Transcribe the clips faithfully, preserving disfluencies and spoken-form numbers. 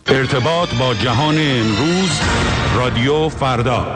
ارتباط با جهان امروز، رادیو فردا.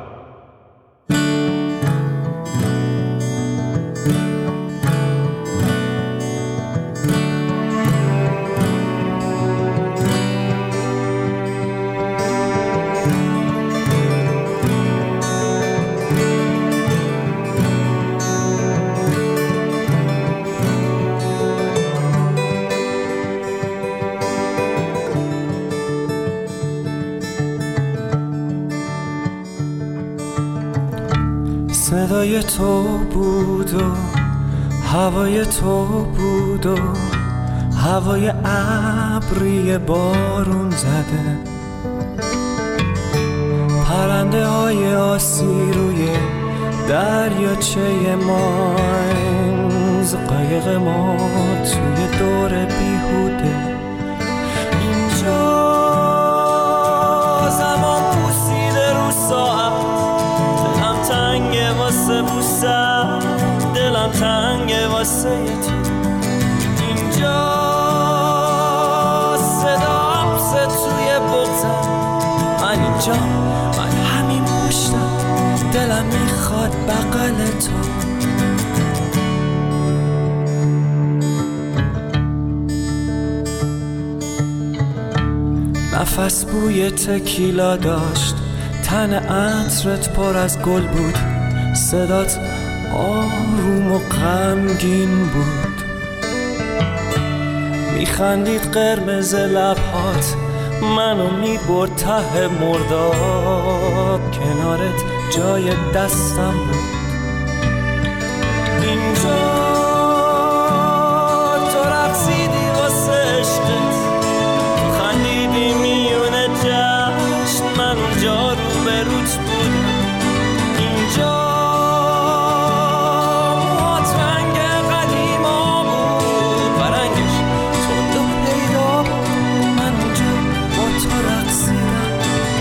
صدای تو بود و هوای تو بود و هوای ابری بارون زده، پرنده های آسی روی دریاچه ماینز، قایق ما توی دور بیهوده. اینجا زمان پوسیده رو ساعت، دلم تنگه واسه بوسم، دلم تنگه واسه تو. اینجا صدا حبسه توی بغزم، من اینجا، من همین پشتم، دلم میخواد بغل تو. نفس بوی تکیلا داشت، تن عطرت پر از گل بود، صدات آروم و غمگین بود. میخندید قرمز لبهات، منو میبرد ته مرداب، کنارت جای دستم بود. اینجا تو رقصیدی واسه عشقت، خندیدی میونه جشن، من اونجا رو به روت بودم. اینجا موهات رنگ قدیما بود، برنگش تند و پیدا بود، من اونجا با تو رقصیدم.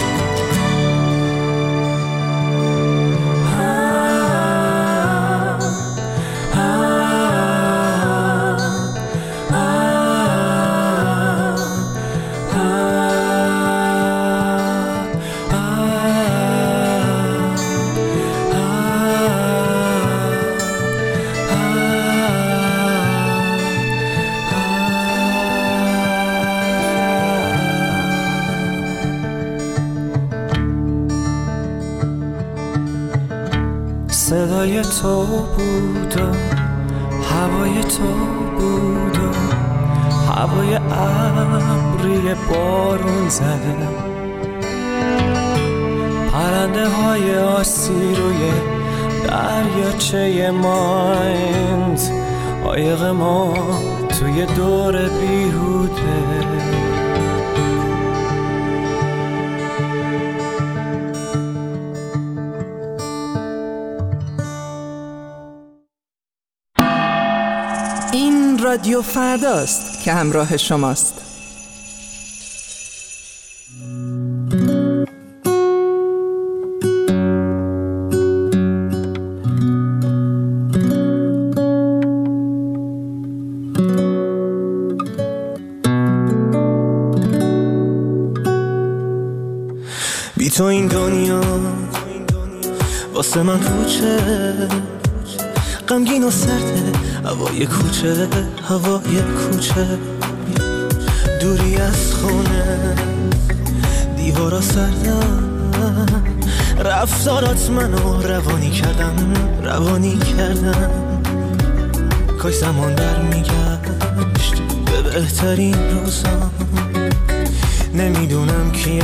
صدای تو بود و هوای تو بود و هوای ابری بارون زده، پرنده های آسی روی دریاچه مایند، قایق ما توی دور بیهوده. این رادیو فرداست که همراه شماست. بی تو این دنیا واسه من پوچه، غمگین و سرده هوای کوچه، هوای کوچه. دوری از خونه، دیوارا سردن، رفتارات منو روانی کردن، روانی کردن. کاش زمان در میگشت به بهترین روزام. نمیدونم کیم،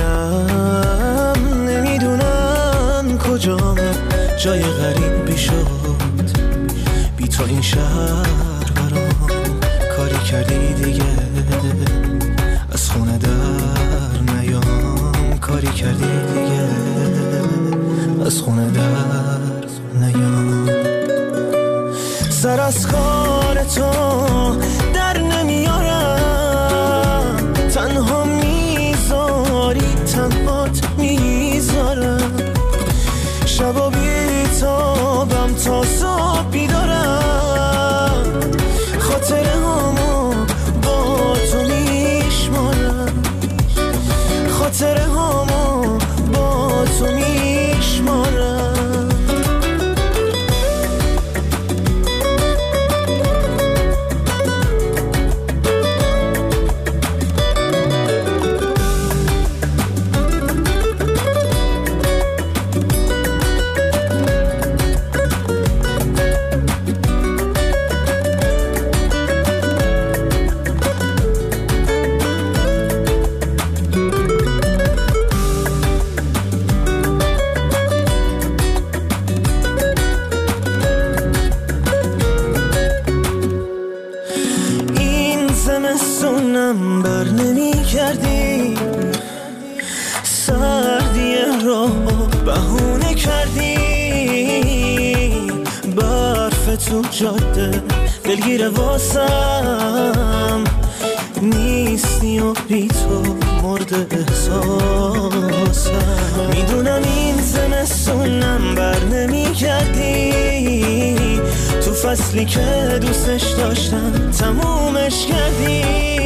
نمیدونم کجام، جای غریبی شد بی تو این شهر برام. کاری کردی دیگه از خونه در نیام، کاری کردی دیگه از خونه در نیام. سر از کار تو در نمیارم، تنها میذاری تنهات میذارم. شبا بیتابم تا صبح بیدارم، خاطره هامو با تو میشمارم. نمی کردی، سردی را بهونه کردی، برف تو جاده دلگیر واسم نیستی و بی تو مرد احساسم. میدونم این زمستونم بر نمی کردی، تو فصلی که دوستش داشتم تمومش کردی.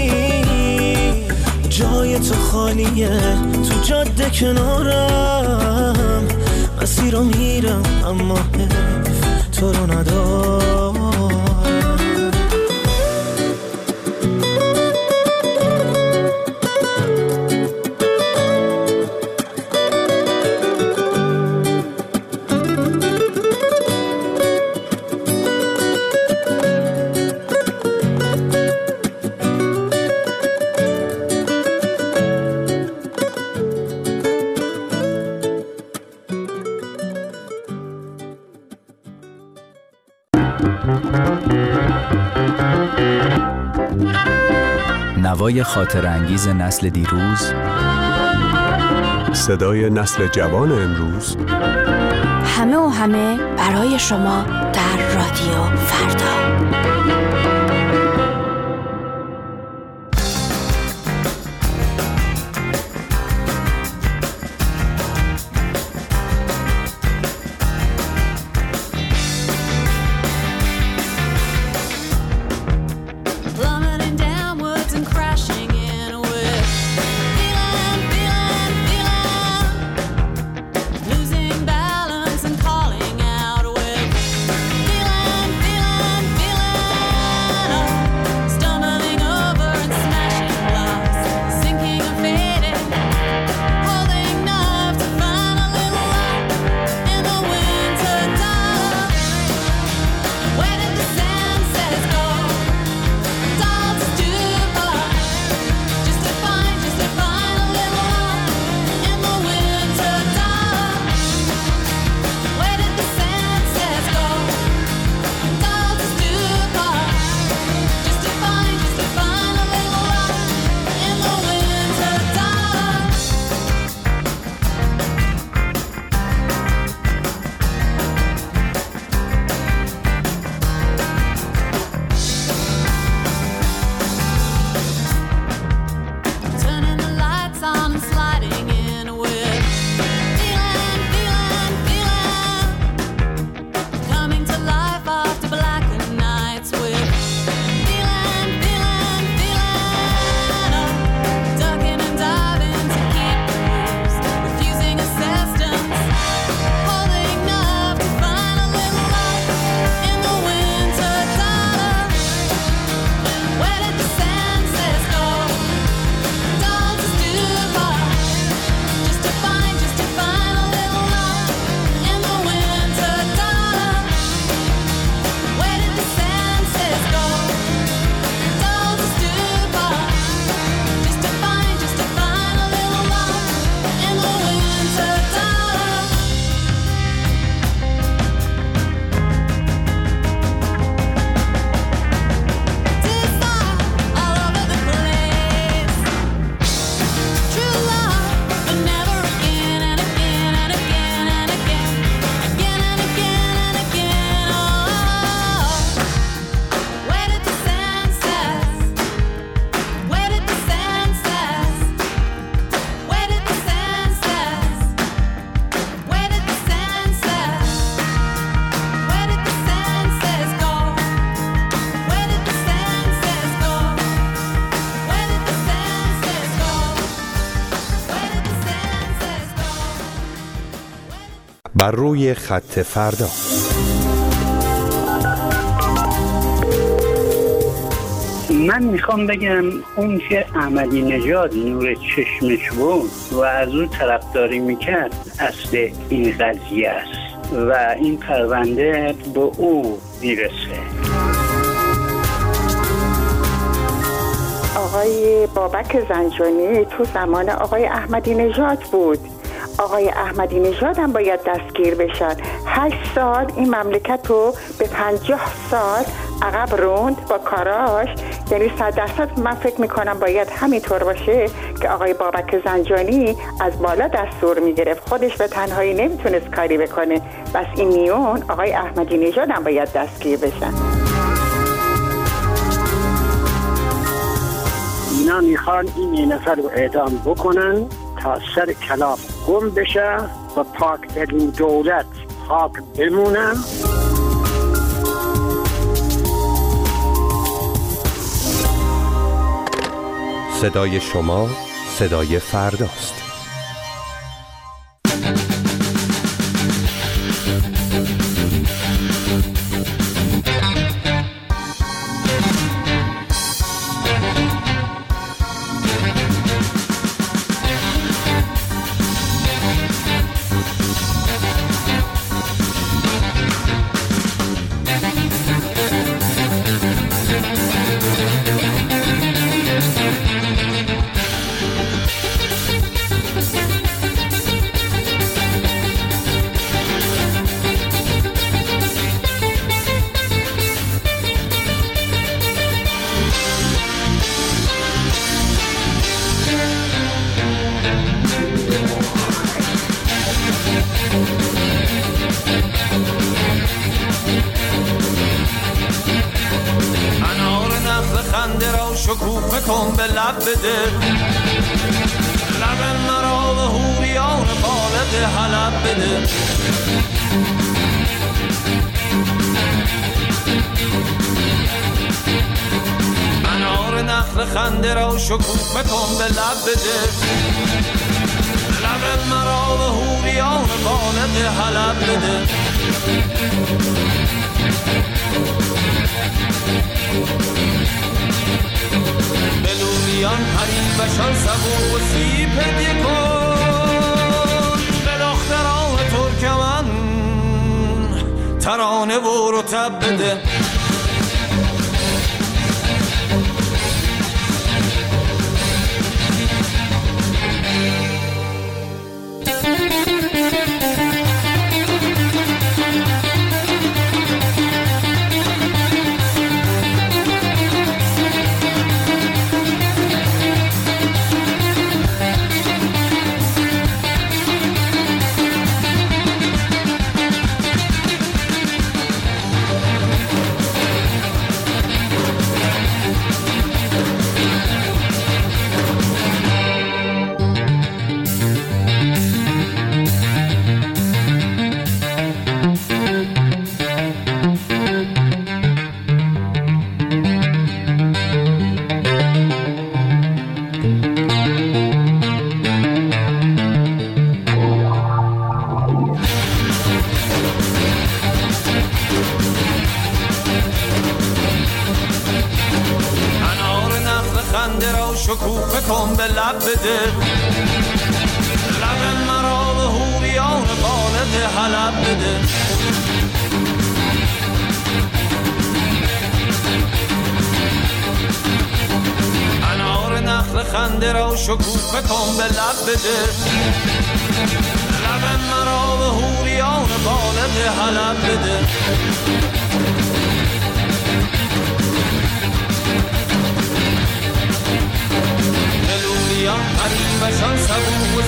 جای تو خالیه تو جاده کنارم، مسیر رو میرم اما حیف تو رو ندارم. نوای خاطر انگیز نسل دیروز، صدای نسل جوان امروز، همه و همه برای شما در رادیو فردا. بر روی خط فردا. من میخوام بگم اون که احمدی نژاد نور چشمش بود و از اون طرفداری میکرد اصل این قضیه است و این پرونده به او میرسه. آقای بابک زنجانی تو زمان آقای احمدی نژاد بود. آقای احمدی نژاد هم باید دستگیر بشن. هشت سال این مملکت رو به پنجاه سال عقب روند با کاراش یعنی صد درصد من فکر میکنم باید همینطور باشه که آقای بابک زنجانی از بالا دستور میگرفت، خودش به تنهایی نمیتونست کاری بکنه، بس این میون آقای احمدی نژاد هم باید دستگیر بشن. اینا میخوان این نفر رو اعدام بکنن تا سر کلام گم بشه و پاک ترین دولت پاک بمونه. صدای شما صدای فرداست. شکوفه کن به لب بده، لب مرا به حوریان بالد حلب بده. انار نخل خنده را شکوفه کن به لب بده، لب مرا به حوریان بالد حلب بده. بلوریان حریبشان سبو و سیب هدیه کن، به دختران ترکمن ترانه و رطب بده. شکوفه کن به لب بده، لب مرا به حوریان بالد حلب بده. انار نخل خنده را شکوفه کن به لب بده، لب مرا به حوریان بالد حلب بده. بلوریان حریبشان سبو